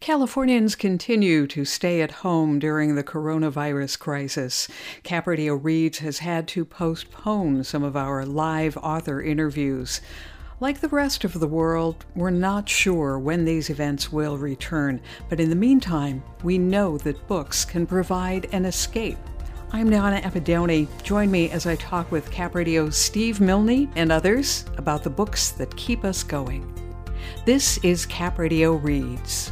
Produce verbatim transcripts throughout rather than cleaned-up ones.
Californians continue to stay at home during the coronavirus crisis. Cap Radio Reads has had to postpone some of our live author interviews. Like the rest of the world, we're not sure when these events will return, but in the meantime, we know that books can provide an escape. I'm Donna Appadoni. Join me as I talk with Cap Radio's Steve Milne and others about the books that keep us going. This is Cap Radio Reads.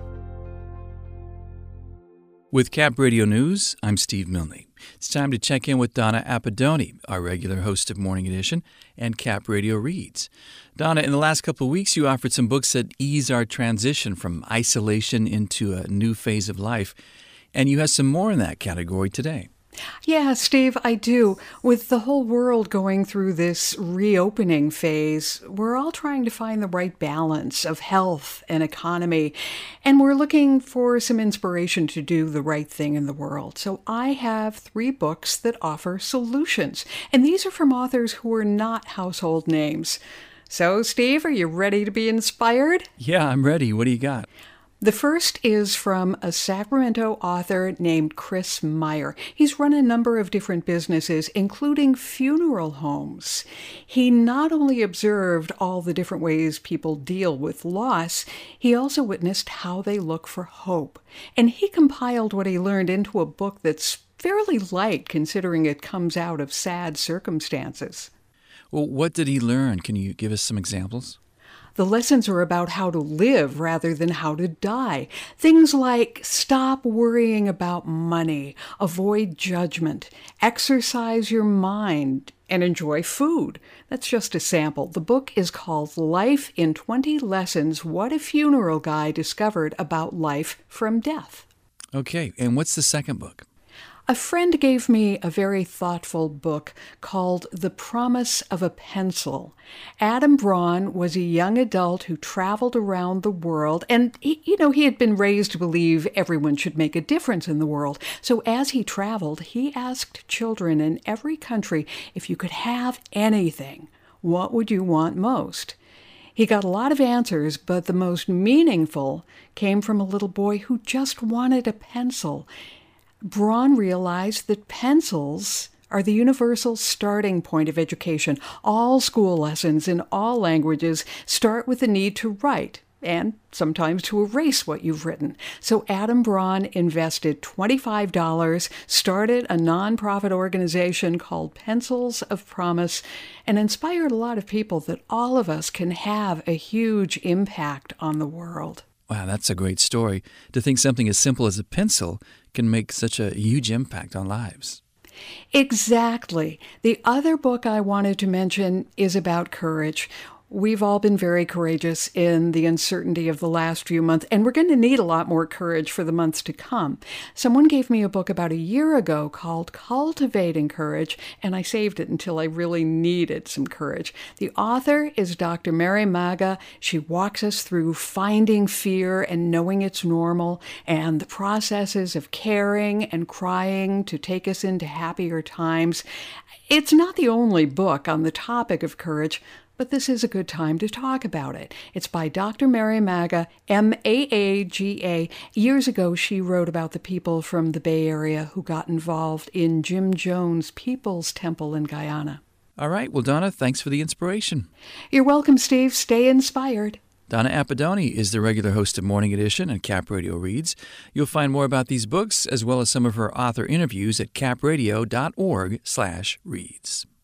With Cap Radio News, I'm Steve Milne. It's time to check in with Donna Appadoni, our regular host of Morning Edition and Cap Radio Reads. Donna, in the last couple of weeks, you offered some books that ease our transition from isolation into a new phase of life, and you have some more in that category today. Yeah, Steve, I do. With the whole world going through this reopening phase, we're all trying to find the right balance of health and economy, and we're looking for some inspiration to do the right thing in the world. So I have three books that offer solutions, and these are from authors who are not household names. So, Steve, are you ready to be inspired? Yeah, I'm ready. What do you got? The first is from a Sacramento author named Chris Meyer. He's run a number of different businesses, including funeral homes. He not only observed all the different ways people deal with loss, he also witnessed how they look for hope. And he compiled what he learned into a book that's fairly light, considering it comes out of sad circumstances. Well, what did he learn? Can you give us some examples? The lessons are about how to live rather than how to die. Things like stop worrying about money, avoid judgment, exercise your mind, and enjoy food. That's just a sample. The book is called Life in twenty Lessons: What a Funeral Guy Discovered About Life from Death. Okay, and what's the second book? A friend gave me a very thoughtful book called The Promise of a Pencil. Adam Braun was a young adult who traveled around the world, and, he, you know, he had been raised to believe everyone should make a difference in the world. So as he traveled, he asked children in every country, if you could have anything, what would you want most? He got a lot of answers, but the most meaningful came from a little boy who just wanted a pencil. Braun realized that pencils are the universal starting point of education. All school lessons in all languages start with the need to write and sometimes to erase what you've written. So Adam Braun invested twenty-five dollars, started a nonprofit organization called Pencils of Promise, and inspired a lot of people that all of us can have a huge impact on the world. Wow, that's a great story. To think something as simple as a pencil can make such a huge impact on lives. Exactly. The other book I wanted to mention is about courage. We've all been very courageous in the uncertainty of the last few months, and we're going to need a lot more courage for the months to come. Someone gave me a book about a year ago called Cultivating Courage, and I saved it until I really needed some courage. The author is Doctor Mary Maga. She walks us through finding fear and knowing it's normal, and the processes of caring and crying to take us into happier times. It's not the only book on the topic of courage, but this is a good time to talk about it. It's by Doctor Mary Maga, M A A G A. Years ago, she wrote about the people from the Bay Area who got involved in Jim Jones People's Temple in Guyana. All right. Well, Donna, thanks for the inspiration. You're welcome, Steve. Stay inspired. Donna Appadoni is the regular host of Morning Edition and Cap Radio Reads. You'll find more about these books as well as some of her author interviews at capradio dot org slash reads.